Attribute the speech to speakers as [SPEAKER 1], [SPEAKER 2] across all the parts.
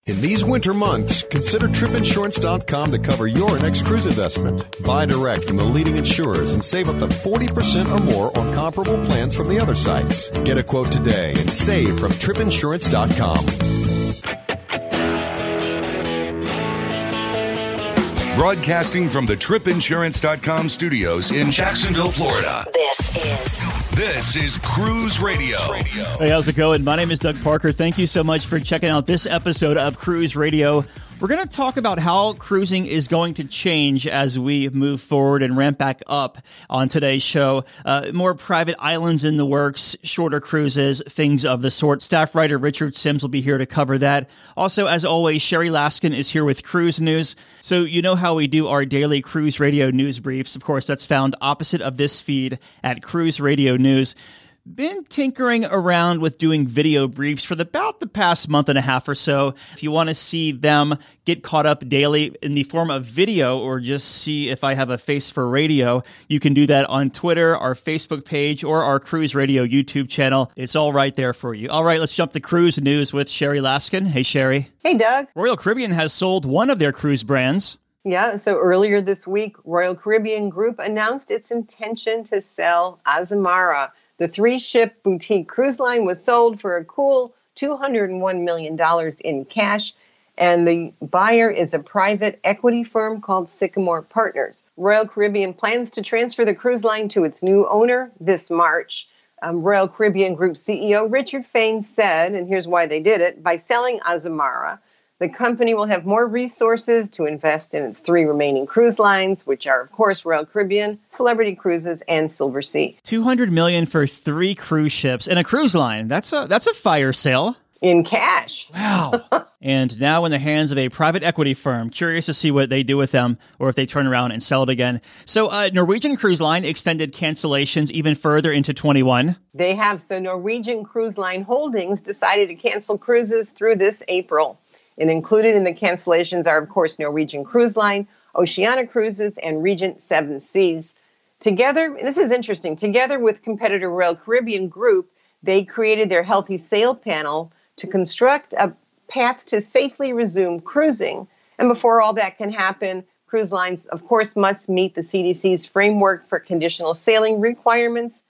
[SPEAKER 1] In these winter months, consider tripinsurance.com to cover your next cruise investment. Buy direct from the leading insurers and save up to 40% or more on comparable plans from the other sites. Get a quote today and save from tripinsurance.com.
[SPEAKER 2] Broadcasting from the tripinsurance.com studios in Jacksonville, Florida. This is Cruise Radio.
[SPEAKER 3] Hey, how's it going? My name is Doug Parker. Thank you so much for checking out this episode of Cruise Radio. We're going to talk about how cruising is going to change as we move forward and ramp back up on today's show. More private islands in the works, shorter cruises, things of the sort. Staff writer Richard Sims will be here to cover that. Also, as always, Sherry Laskin is here with Cruise News. So you know how we do our daily Cruise Radio news briefs. Of course, that's found opposite of this feed at Cruise Radio News. Been tinkering around with doing video briefs for about the past month and a half or so. If you want to see them get caught up daily in the form of video or just see if I have a face for radio, you can do that on Twitter, our Facebook page, or our Cruise Radio YouTube channel. It's all right there for you. All right, let's jump to cruise news with Sherry Laskin. Hey, Sherry.
[SPEAKER 4] Hey, Doug.
[SPEAKER 3] Royal Caribbean has sold one of their cruise brands.
[SPEAKER 4] Yeah, so earlier this week, Royal Caribbean Group announced its intention to sell Azamara. The 3-ship boutique cruise line was sold for a cool $201 million in cash, and the buyer is a private equity firm called Sycamore Partners. Royal Caribbean plans to transfer the cruise line to its new owner this March. Royal Caribbean Group CEO Richard Fain said, and here's why they did it, by selling Azamara, the company will have more resources to invest in its 3 remaining cruise lines, which are, of course, Royal Caribbean, Celebrity Cruises, and Silversea.
[SPEAKER 3] $200 million for 3 cruise ships and a cruise line. That's a fire sale.
[SPEAKER 4] In cash.
[SPEAKER 3] Wow. And now in the hands of a private equity firm. Curious to see what they do with them or if they turn around and sell it again. So Norwegian Cruise Line extended cancellations even further into 21.
[SPEAKER 4] They have. So Norwegian Cruise Line Holdings decided to cancel cruises through this April. And included in the cancellations are, of course, Norwegian Cruise Line, Oceania Cruises, and Regent Seven Seas. Together, and this is interesting, together with competitor Royal Caribbean Group, they created their Healthy Sail Panel to construct a path to safely resume cruising. And before all that can happen, cruise lines, of course, must meet the CDC's framework for conditional sailing requirements.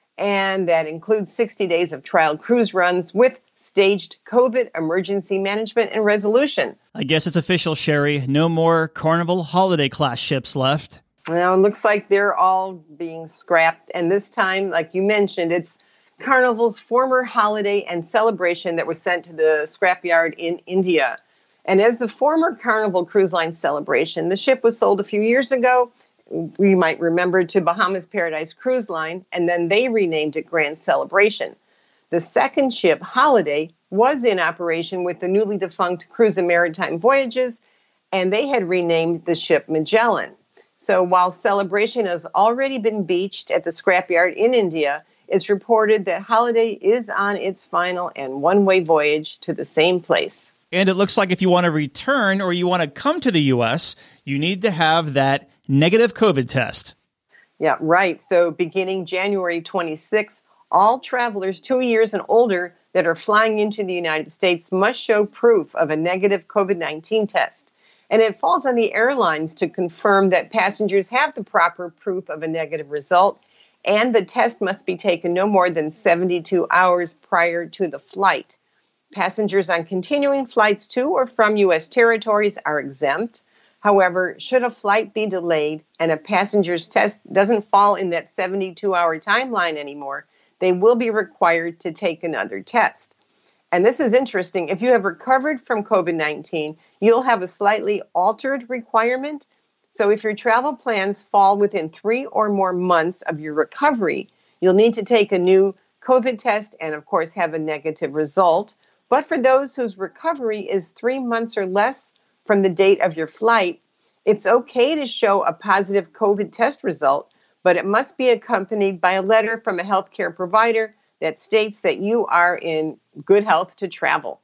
[SPEAKER 4] And that includes 60 days of trial cruise runs with staged COVID emergency management and resolution.
[SPEAKER 3] I guess it's official, Sherry. No more Carnival Holiday class ships left.
[SPEAKER 4] Well, it looks like they're all being scrapped. And this time, like you mentioned, it's Carnival's former Holiday and Celebration that was sent to the scrapyard in India. And as the former Carnival Cruise Line Celebration, the ship was sold a few years ago. We might remember to Bahamas Paradise Cruise Line, and then they renamed it Grand Celebration. The second ship, Holiday, was in operation with the newly defunct Cruise and Maritime Voyages, and they had renamed the ship Magellan. So while Celebration has already been beached at the scrapyard in India, it's reported that Holiday is on its final and one-way voyage to the same place.
[SPEAKER 3] And it looks like if you want to return or you want to come to the U.S., you need to have that negative COVID test.
[SPEAKER 4] Yeah, right. So beginning January 26th, all travelers 2 years and older that are flying into the United States must show proof of a negative COVID-19 test. And it falls on the airlines to confirm that passengers have the proper proof of a negative result, and the test must be taken no more than 72 hours prior to the flight. Passengers on continuing flights to or from U.S. territories are exempt. However, should a flight be delayed and a passenger's test doesn't fall in that 72-hour timeline anymore, they will be required to take another test. And this is interesting. If you have recovered from COVID-19, you'll have a slightly altered requirement. So if your travel plans fall within 3 or more months of your recovery, you'll need to take a new COVID test and, of course, have a negative result. But for those whose recovery is 3 months or less from the date of your flight, it's okay to show a positive COVID test result, but it must be accompanied by a letter from a healthcare provider that states that you are in good health to travel.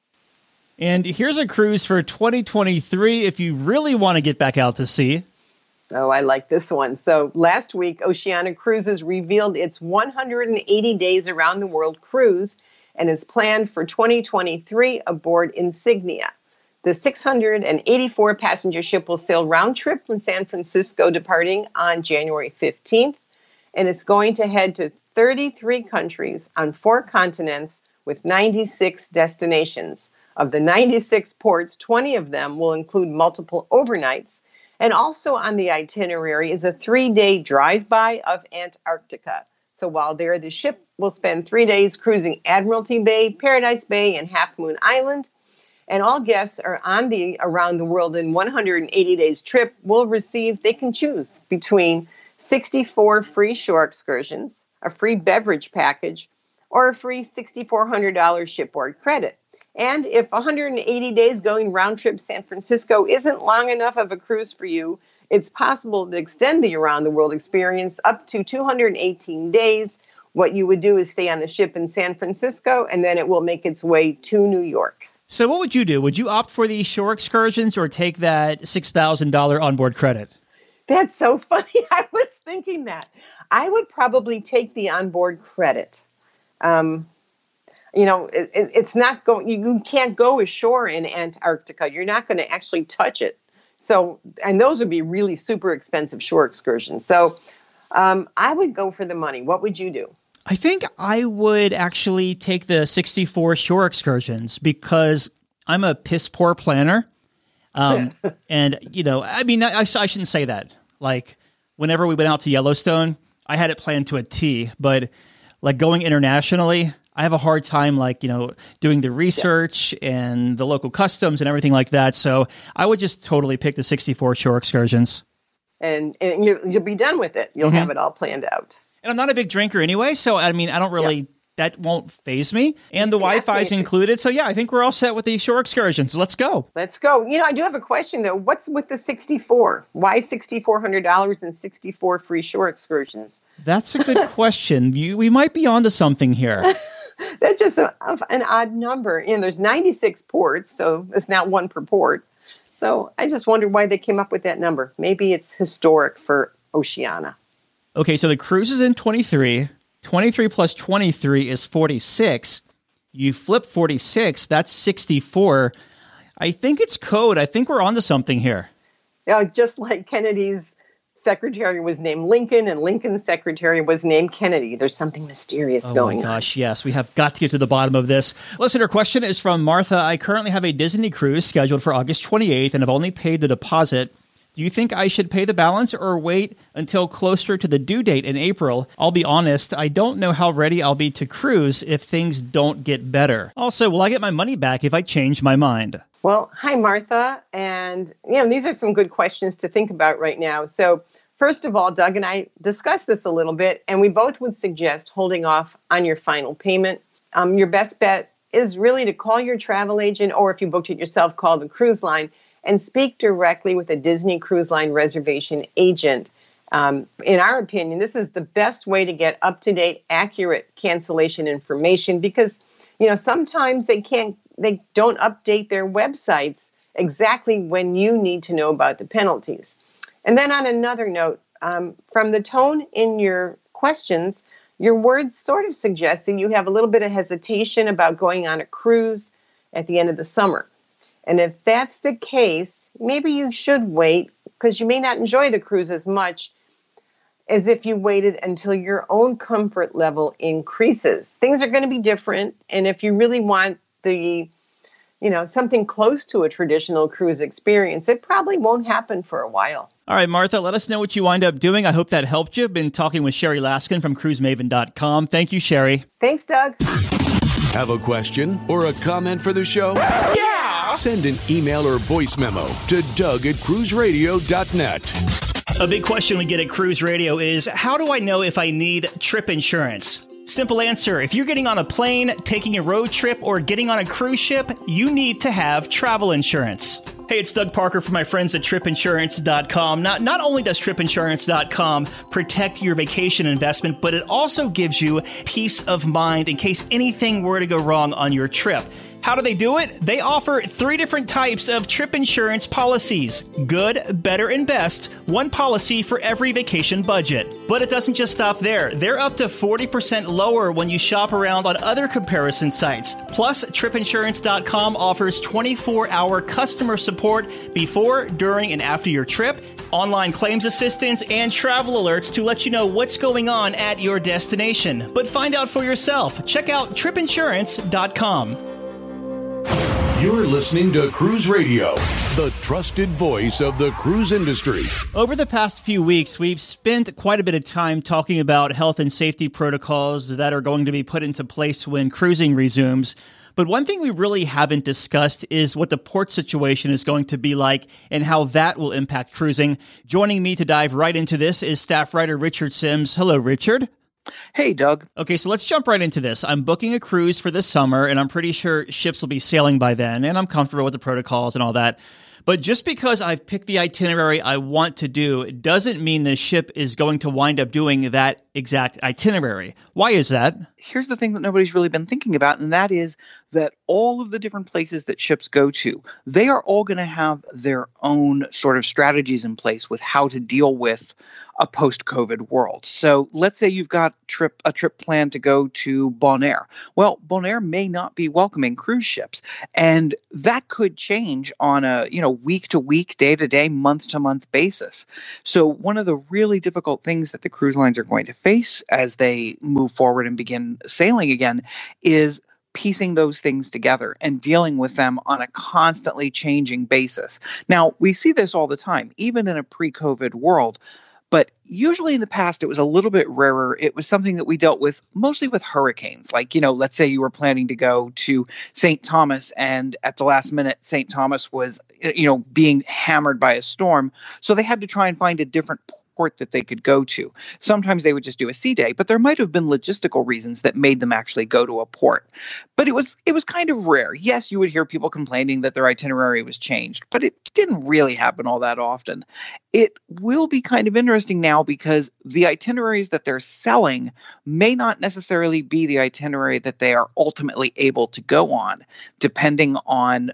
[SPEAKER 3] And here's a cruise for 2023 if you really want to get back out to sea.
[SPEAKER 4] Oh, I like this one. So last week, Oceania Cruises revealed its 180 Days Around the World cruise and is planned for 2023 aboard Insignia. The 684-passenger ship will sail round trip from San Francisco, departing on January 15th, and it's going to head to 33 countries on 4 continents with 96 destinations. Of the 96 ports, 20 of them will include multiple overnights, and also on the itinerary is a 3-day drive-by of Antarctica. So while there, the ship will spend 3 days cruising Admiralty Bay, Paradise Bay, and Half Moon Island. And all guests are on the Around the World in 180 Days trip they can choose between 64 free shore excursions, a free beverage package, or a free $6,400 shipboard credit. And if 180 days going round trip San Francisco isn't long enough of a cruise for you, it's possible to extend the Around the World experience up to 218 days. What you would do is stay on the ship in San Francisco, and then it will make its way to New York.
[SPEAKER 3] So what would you do? Would you opt for the shore excursions or take that $6,000 onboard credit?
[SPEAKER 4] That's so funny. I was thinking that. I would probably take the onboard credit. It's not going. You can't go ashore in Antarctica. You're not going to actually touch it. So, and those would be really super expensive shore excursions. So, I would go for the money. What would you do?
[SPEAKER 3] I think I would actually take the 64 shore excursions because I'm a piss poor planner. And, I shouldn't say that. Like, whenever we went out to Yellowstone, I had it planned to a T. But, like, going internationally, I have a hard time, doing the research and the local customs and everything like that. So I would just totally pick the 64 shore excursions.
[SPEAKER 4] And you'll be done with it. You'll have it all planned out.
[SPEAKER 3] And I'm not a big drinker anyway, so I don't really, that won't faze me. And the Wi-Fi is included. So I think we're all set with the shore excursions. Let's go.
[SPEAKER 4] Let's go. I do have a question though. What's with the 64? Why $6,400 and 64 free shore excursions?
[SPEAKER 3] That's a good question. We might be onto something here.
[SPEAKER 4] That's just an odd number. And there's 96 ports, so it's not one per port. So I just wondered why they came up with that number. Maybe it's historic for Oceania.
[SPEAKER 3] Okay, so the cruise is in 23. 23 plus 23 is 46. You flip 46, that's 64. I think it's code. I think we're onto something here.
[SPEAKER 4] Yeah, just like Kennedy's secretary was named Lincoln and Lincoln's secretary was named Kennedy. There's something mysterious going on.
[SPEAKER 3] Oh my gosh, yes. We have got to get to the bottom of this. Listener question is from Martha. I currently have a Disney cruise scheduled for August 28th and have only paid the deposit. Do you think I should pay the balance or wait until closer to the due date in April? I'll be honest, I don't know how ready I'll be to cruise if things don't get better. Also, will I get my money back if I change my mind?
[SPEAKER 4] Well, hi, Martha. And, these are some good questions to think about right now. So, first of all, Doug and I discussed this a little bit, and we both would suggest holding off on your final payment. Your best bet is really to call your travel agent, or if you booked it yourself, call the cruise line and speak directly with a Disney Cruise Line reservation agent. In our opinion, this is the best way to get up-to-date, accurate cancellation information because, sometimes they don't update their websites exactly when you need to know about the penalties. And then on another note, from the tone in your questions, your words sort of suggest that you have a little bit of hesitation about going on a cruise at the end of the summer. And if that's the case, maybe you should wait because you may not enjoy the cruise as much as if you waited until your own comfort level increases. Things are going to be different. And if you really want something close to a traditional cruise experience, it probably won't happen for a while.
[SPEAKER 3] All right, Martha, let us know what you wind up doing. I hope that helped you. Been talking with Sherry Laskin from cruisemaven.com. Thank you, Sherry.
[SPEAKER 4] Thanks, Doug.
[SPEAKER 2] Have a question or a comment for the show? Yeah! Send an email or voice memo to doug@cruiseradio.net.
[SPEAKER 3] A big question we get at Cruise Radio is, how do I know if I need trip insurance? Simple answer. If you're getting on a plane, taking a road trip, or getting on a cruise ship, you need to have travel insurance. Hey, it's Doug Parker from my friends at tripinsurance.com. Not only does tripinsurance.com protect your vacation investment, but it also gives you peace of mind in case anything were to go wrong on your trip. How do they do it? They offer 3 different types of trip insurance policies. Good, better, and best. One policy for every vacation budget. But it doesn't just stop there. They're up to 40% lower when you shop around on other comparison sites. Plus, tripinsurance.com offers 24-hour customer support before, during, and after your trip, online claims assistance, and travel alerts to let you know what's going on at your destination. But find out for yourself. Check out tripinsurance.com.
[SPEAKER 2] You're listening to Cruise Radio, the trusted voice of the cruise industry.
[SPEAKER 3] Over the past few weeks, we've spent quite a bit of time talking about health and safety protocols that are going to be put into place when cruising resumes. But one thing we really haven't discussed is what the port situation is going to be like and how that will impact cruising. Joining me to dive right into this is staff writer Richard Sims. Hello, Richard.
[SPEAKER 5] Hey, Doug.
[SPEAKER 3] Okay, so let's jump right into this. I'm booking a cruise for this summer, and I'm pretty sure ships will be sailing by then, and I'm comfortable with the protocols and all that. But just because I've picked the itinerary I want to do, it doesn't mean the ship is going to wind up doing that exact itinerary. Why is that?
[SPEAKER 5] Here's the thing that nobody's really been thinking about, and that is that all of the different places that ships go to, they are all going to have their own sort of strategies in place with how to deal with a post-COVID world. So let's say you've got a trip planned to go to Bonaire. Well, Bonaire may not be welcoming cruise ships, and that could change on a week-to-week, day-to-day, month-to-month basis. So one of the really difficult things that the cruise lines are going to face as they move forward and begin sailing again is piecing those things together and dealing with them on a constantly changing basis. Now, we see this all the time, even in a pre-COVID world. But usually in the past, it was a little bit rarer. It was something that we dealt with mostly with hurricanes. Like, let's say you were planning to go to St. Thomas, and at the last minute, St. Thomas was, being hammered by a storm. So they had to try and find a different port that they could go to. Sometimes they would just do a sea day, but there might have been logistical reasons that made them actually go to a port. But it was kind of rare. Yes, you would hear people complaining that their itinerary was changed, but it didn't really happen all that often. It will be kind of interesting now because the itineraries that they're selling may not necessarily be the itinerary that they are ultimately able to go on, depending on,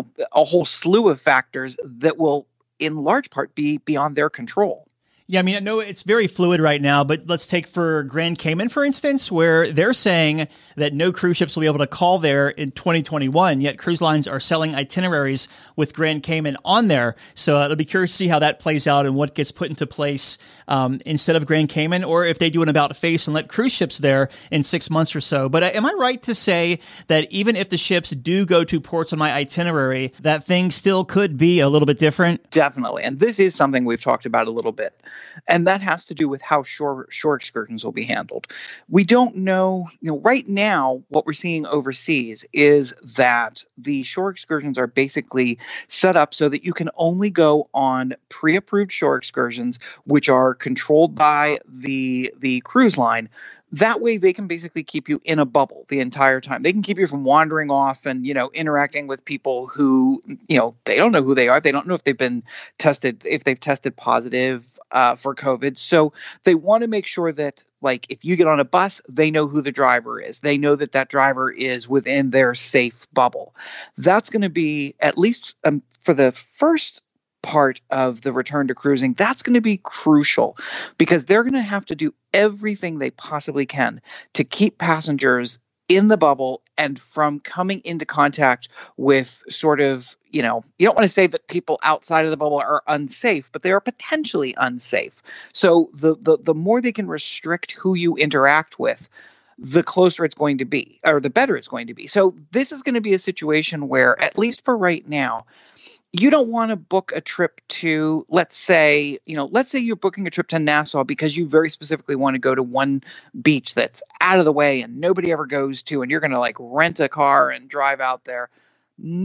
[SPEAKER 5] a whole slew of factors that will in large part be beyond their control.
[SPEAKER 3] Yeah, I mean, I know it's very fluid right now, but let's take for Grand Cayman, for instance, where they're saying that no cruise ships will be able to call there in 2021, yet cruise lines are selling itineraries with Grand Cayman on there. So it'll be curious to see how that plays out and what gets put into place instead of Grand Cayman, or if they do an about-face and let cruise ships there in 6 months or so. But am I right to say that even if the ships do go to ports on my itinerary, that thing still could be a little bit different?
[SPEAKER 5] Definitely. And this is something we've talked about a little bit. And that has to do with how shore excursions will be handled. We don't know, right now, what we're seeing overseas is that the shore excursions are basically set up so that you can only go on pre-approved shore excursions, which are controlled by the cruise line. That way, they can basically keep you in a bubble the entire time. They can keep you from wandering off and, interacting with people who, they don't know who they are. They don't know if they've been tested, if they've tested positive for COVID. So they want to make sure that, like, if you get on a bus, they know who the driver is. They know that that driver is within their safe bubble. That's going to be, at least for the first part of the return to cruising, that's going to be crucial because they're going to have to do everything they possibly can to keep passengers in the bubble and from coming into contact with sort of, you don't want to say that people outside of the bubble are unsafe, but they are potentially unsafe. So the more they can restrict who you interact with, the closer it's going to be, or the better it's going to be. So this is going to be a situation where, at least for right now, you don't want to book a trip to, let's say you're booking a trip to Nassau because you very specifically want to go to one beach that's out of the way and nobody ever goes to, and you're going to rent a car and drive out there. No,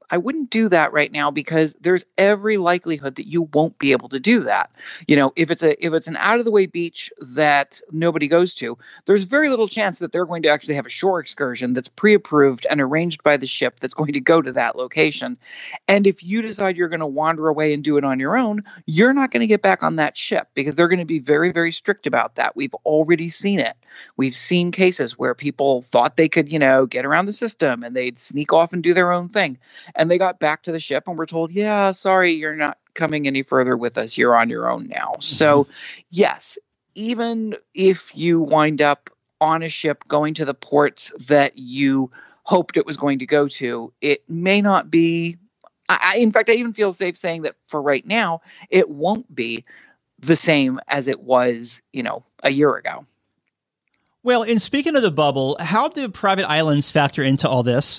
[SPEAKER 5] I wouldn't do that right now because there's every likelihood that you won't be able to do that. If it's an out of the way beach that nobody goes to, there's very little chance that they're going to actually have a shore excursion that's pre-approved and arranged by the ship that's going to go to that location. And if you decide you're going to wander away and do it on your own, you're not going to get back on that ship because they're going to be very, very strict about that. We've already seen it. We've seen cases where people thought they could, get around the system and they'd sneak off and do their own thing. And they got back to the ship and were told, yeah, sorry, you're not coming any further with us. You're on your own now. So, yes, even if you wind up on a ship going to the ports that you hoped it was going to go to, it may not be. In fact, I even feel safe saying that for right now, it won't be the same as it was, a year ago.
[SPEAKER 3] Well, and speaking of the bubble, how do private islands factor into all this?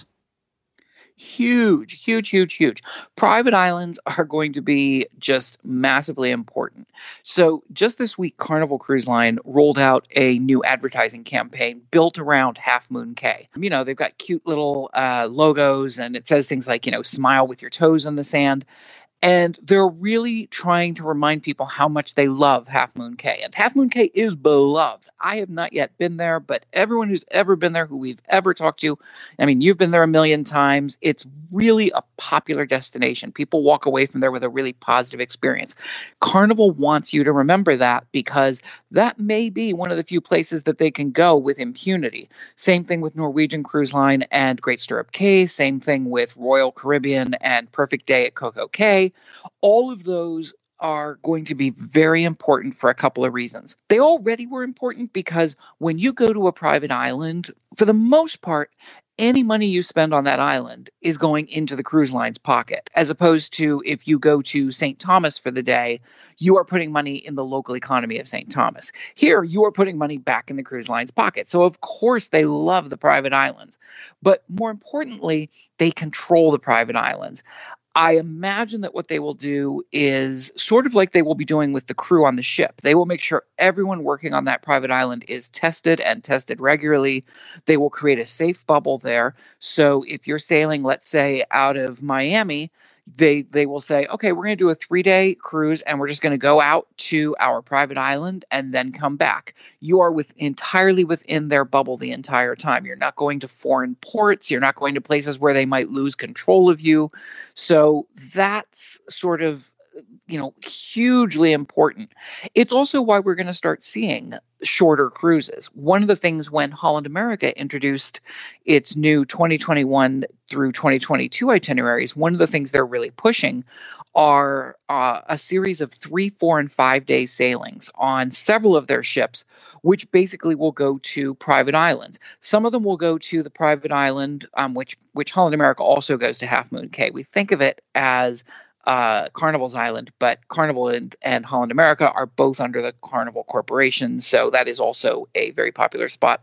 [SPEAKER 5] Huge, huge, huge, huge. Private islands are going to be just massively important. So just this week, Carnival Cruise Line rolled out a new advertising campaign built around Half Moon Cay. They've got cute little logos, and it says things like, smile with your toes in the sand. And they're really trying to remind people how much they love Half Moon Cay. And Half Moon Cay is beloved. I have not yet been there, but everyone who's ever been there, who we've ever talked to, you've been there a million times. It's really a popular destination. People walk away from there with a really positive experience. Carnival wants you to remember that because that may be one of the few places that they can go with impunity. Same thing with Norwegian Cruise Line and Great Stirrup Cay. Same thing with Royal Caribbean and Perfect Day at Coco Cay. All of those are going to be very important for a couple of reasons. They already were important because when you go to a private island, for the most part, any money you spend on that island is going into the cruise line's pocket, as opposed to if you go to St. Thomas for the day, you are putting money in the local economy of St. Thomas. Here, you are putting money back in the cruise line's pocket. So, of course, they love the private islands. But more importantly, they control the private islands. I imagine that what they will do is sort of like they will be doing with the crew on the ship. They will make sure everyone working on that private island is tested and tested regularly. They will create a safe bubble there. So if you're sailing, let's say, out of Miami, they will say, okay, we're going to do a 3-day cruise and we're just going to go out to our private island and then come back. You are entirely within their bubble the entire time. You're not going to foreign ports. You're not going to places where they might lose control of you. So that's sort of hugely important. It's also why we're going to start seeing shorter cruises. One of the things when Holland America introduced its new 2021 through 2022 itineraries, one of the things they're really pushing are a series of 3, 4, and 5-day sailings on several of their ships, which basically will go to private islands. Some of them will go to the private island, which Holland America also goes to Half Moon Cay. We think of it as Carnival's Island, but Carnival and Holland America are both under the Carnival Corporation, so that is also a very popular stop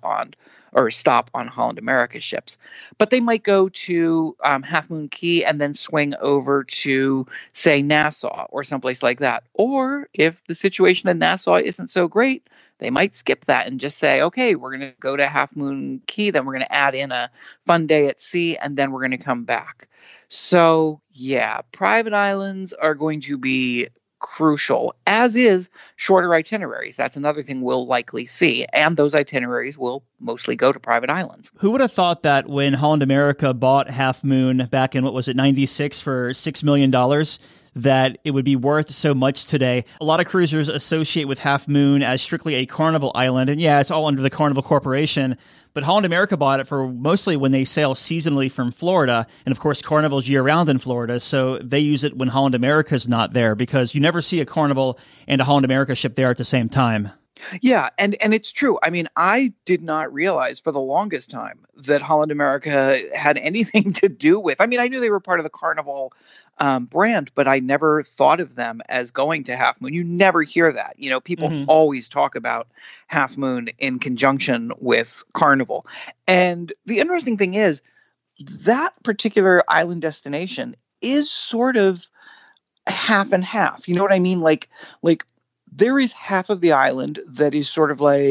[SPEAKER 5] on Holland America ships. But they might go to Half Moon Cay and then swing over to, say, Nassau or someplace like that. Or if the situation in Nassau isn't so great, they might skip that and just say, okay, we're going to go to Half Moon Cay, then we're going to add in a fun day at sea, and then we're going to come back. So, yeah, private islands are going to be crucial, as is shorter itineraries. That's another thing we'll likely see. And those itineraries will mostly go to private islands.
[SPEAKER 3] Who would have thought that when Holland America bought Half Moon back in, 96 for $6 million, that it would be worth so much today? A lot of cruisers associate with Half Moon as strictly a Carnival island. And yeah, it's all under the Carnival Corporation. But Holland America bought it for mostly when they sail seasonally from Florida. And of course, Carnival's year-round in Florida. So they use it when Holland America's not there, because you never see a Carnival and a Holland America ship there at the same time.
[SPEAKER 5] Yeah, and it's true. I mean, I did not realize for the longest time that Holland America had anything to do with. I mean, I knew they were part of the Carnival brand, but I never thought of them as going to Half Moon. You never hear that. People always talk about Half Moon in conjunction with Carnival. And the interesting thing is that particular island destination is sort of half and half. You know what I mean? Like there is half of the island that is sort of like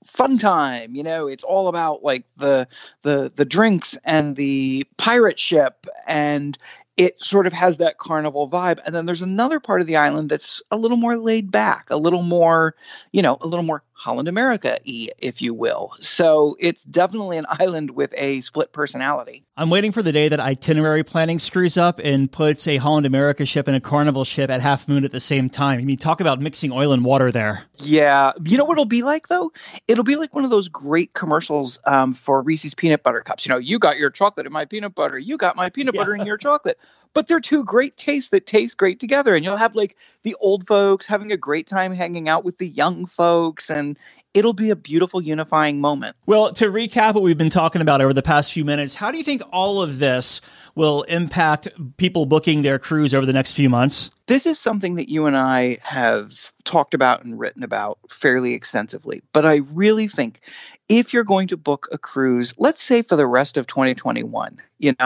[SPEAKER 5] fun time. It's all about like the drinks and the pirate ship, and it sort of has that carnival vibe. And then there's another part of the island that's a little more laid back, a little more Holland America-y, if you will. So it's definitely an island with a split personality.
[SPEAKER 3] I'm waiting for the day that itinerary planning screws up and puts a Holland America ship and a Carnival ship at Half Moon at the same time. I mean, talk about mixing oil and water there.
[SPEAKER 5] Yeah. You know what it'll be like, though? It'll be like one of those great commercials for Reese's Peanut Butter Cups. You got your chocolate in my peanut butter. You got my peanut butter in your chocolate. But they're two great tastes that taste great together. And you'll have like the old folks having a great time hanging out with the young folks, and it'll be a beautiful unifying moment.
[SPEAKER 3] Well, to recap what we've been talking about over the past few minutes, how do you think all of this will impact people booking their cruise over the next few months?
[SPEAKER 5] This is something that you and I have talked about and written about fairly extensively. But I really think if you're going to book a cruise, let's say for the rest of 2021,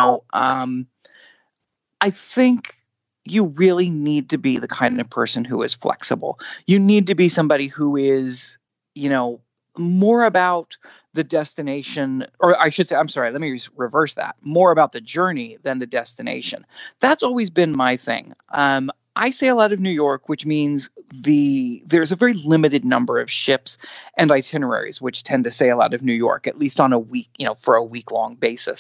[SPEAKER 5] I think you really need to be the kind of person who is flexible. You need to be somebody who is, more about the destination, or I should say, I'm sorry, let me reverse that, more about the journey than the destination. That's always been my thing. I sail out of New York, which means there's a very limited number of ships and itineraries which tend to sail out of New York, at least on a week, for a week-long basis.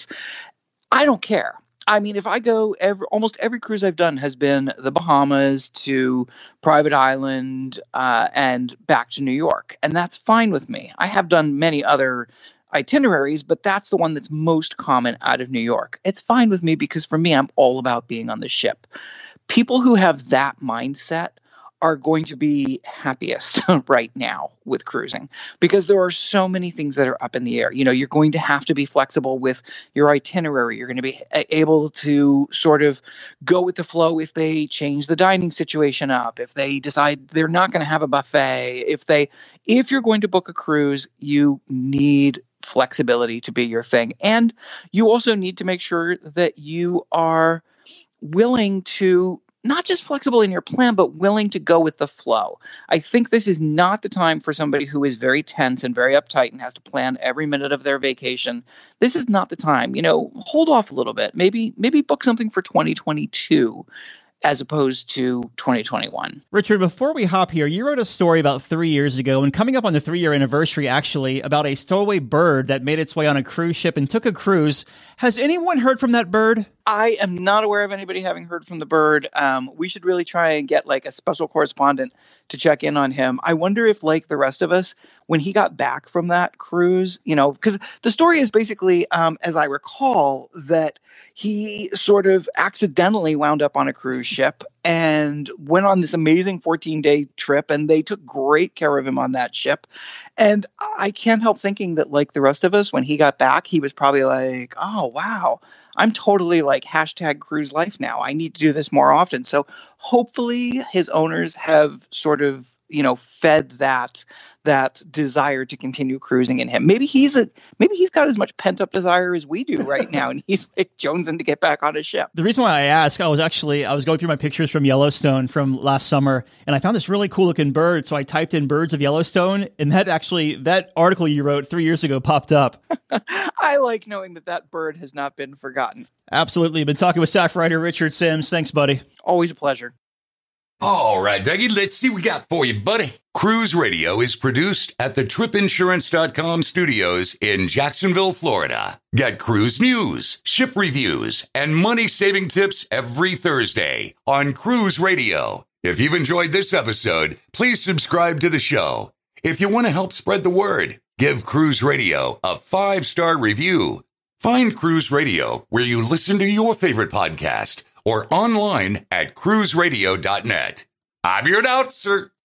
[SPEAKER 5] I don't care. I mean, if I go, almost every cruise I've done has been the Bahamas to Private Island and back to New York. And that's fine with me. I have done many other itineraries, but that's the one that's most common out of New York. It's fine with me because for me, I'm all about being on the ship. People who have that mindset are going to be happiest right now with cruising, because there are so many things that are up in the air. You're going to have to be flexible with your itinerary. You're going to be able to sort of go with the flow if they change the dining situation up, if they decide they're not going to have a buffet, if you're going to book a cruise, you need flexibility to be your thing. And you also need to make sure that you are willing to not just flexible in your plan, but willing to go with the flow. I think this is not the time for somebody who is very tense and very uptight and has to plan every minute of their vacation. This is not the time. Hold off a little bit. Maybe book something for 2022 as opposed to 2021.
[SPEAKER 3] Richard, before we hop here, you wrote a story about 3 years ago, and coming up on the 3-year anniversary, actually, about a stowaway bird that made its way on a cruise ship and took a cruise. Has anyone heard from that bird?
[SPEAKER 5] I am not aware of anybody having heard from the bird. We should really try and get like a special correspondent to check in on him. I wonder if, like the rest of us, when he got back from that cruise, because the story is basically, as I recall, that he sort of accidentally wound up on a cruise ship and went on this amazing 14-day trip, and they took great care of him on that ship. And I can't help thinking that, like the rest of us, when he got back, he was probably like, oh, wow, I'm totally like #cruise life now. I need to do this more often. So hopefully his owners have sort of, fed that desire to continue cruising in him. Maybe he's got as much pent up desire as we do right now, and he's like jonesing to get back on a ship.
[SPEAKER 3] The reason why I ask, I was going through my pictures from Yellowstone from last summer, and I found this really cool looking bird. So I typed in birds of Yellowstone, and that article you wrote 3 years ago popped up.
[SPEAKER 5] I like knowing that bird has not been forgotten.
[SPEAKER 3] Absolutely. Been talking with staff writer Richard Sims. Thanks, buddy.
[SPEAKER 5] Always a pleasure.
[SPEAKER 2] All right, Dougie, let's see what we got for you, buddy. Cruise Radio is produced at the TripInsurance.com studios in Jacksonville, Florida. Get cruise news, ship reviews, and money-saving tips every Thursday on Cruise Radio. If you've enjoyed this episode, please subscribe to the show. If you want to help spread the word, give Cruise Radio a 5-star review. Find Cruise Radio where you listen to your favorite podcast or online at cruiseradio.net. I'm your announcer,